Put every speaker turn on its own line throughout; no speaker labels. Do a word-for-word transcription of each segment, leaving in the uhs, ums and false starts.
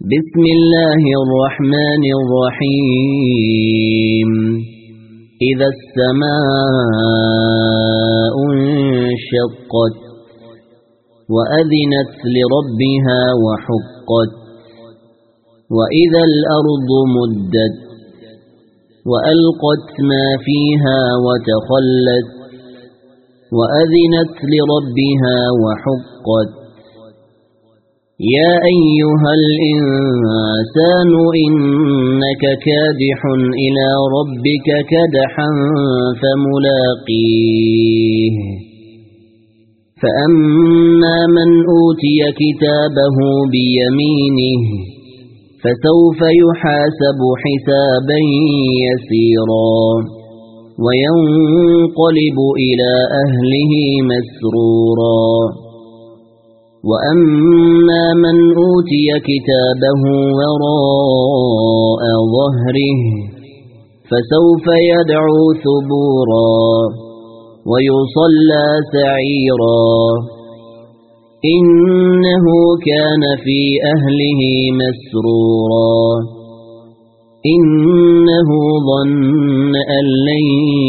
بسم الله الرحمن الرحيم إذا السماء انشقت وأذنت لربها وحقت وإذا الأرض مدت وألقت ما فيها وتخلت وأذنت لربها وحقت يا أيها الإنسان إنك كادح إلى ربك كدحا فملاقيه فأما من أوتي كتابه بيمينه فسوف يحاسب حسابا يسيرا وينقلب إلى أهله مسرورا وأما من أوتي كتابه وراء ظهره فسوف يدعو ثبورا ويصلى سعيرا إنه كان في أهله مسرورا إنه ظن أن لن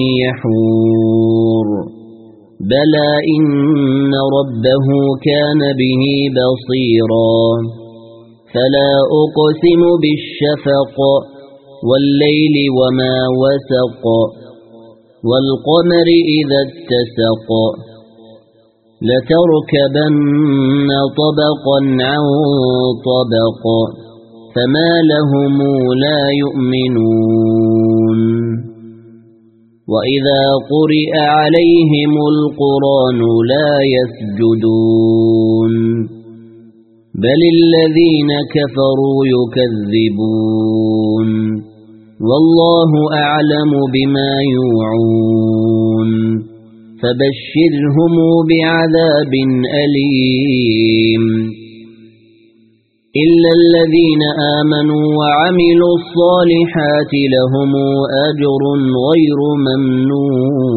يحور بلى إن ربه كان به بصيرا فلا أقسم بالشفق والليل وما وسق والقمر إذا اتسق لتركبن طبقا عن طبق فما لهم لا يؤمنون وإذا قرئ عليهم القرآن لا يسجدون بل الذين كفروا يكذبون والله أعلم بما يوعون فبشرهم بعذاب أليم إلا الذين آمنوا وعملوا الصالحات لهم أجر غير ممنون